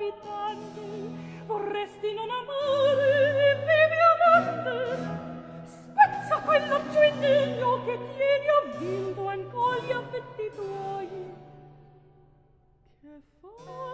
abitanti, vorresti non amare e vivi amante. Spezza quell'arcio indegno che tieni avvinto ancora gli affetti tuoi. Che fa?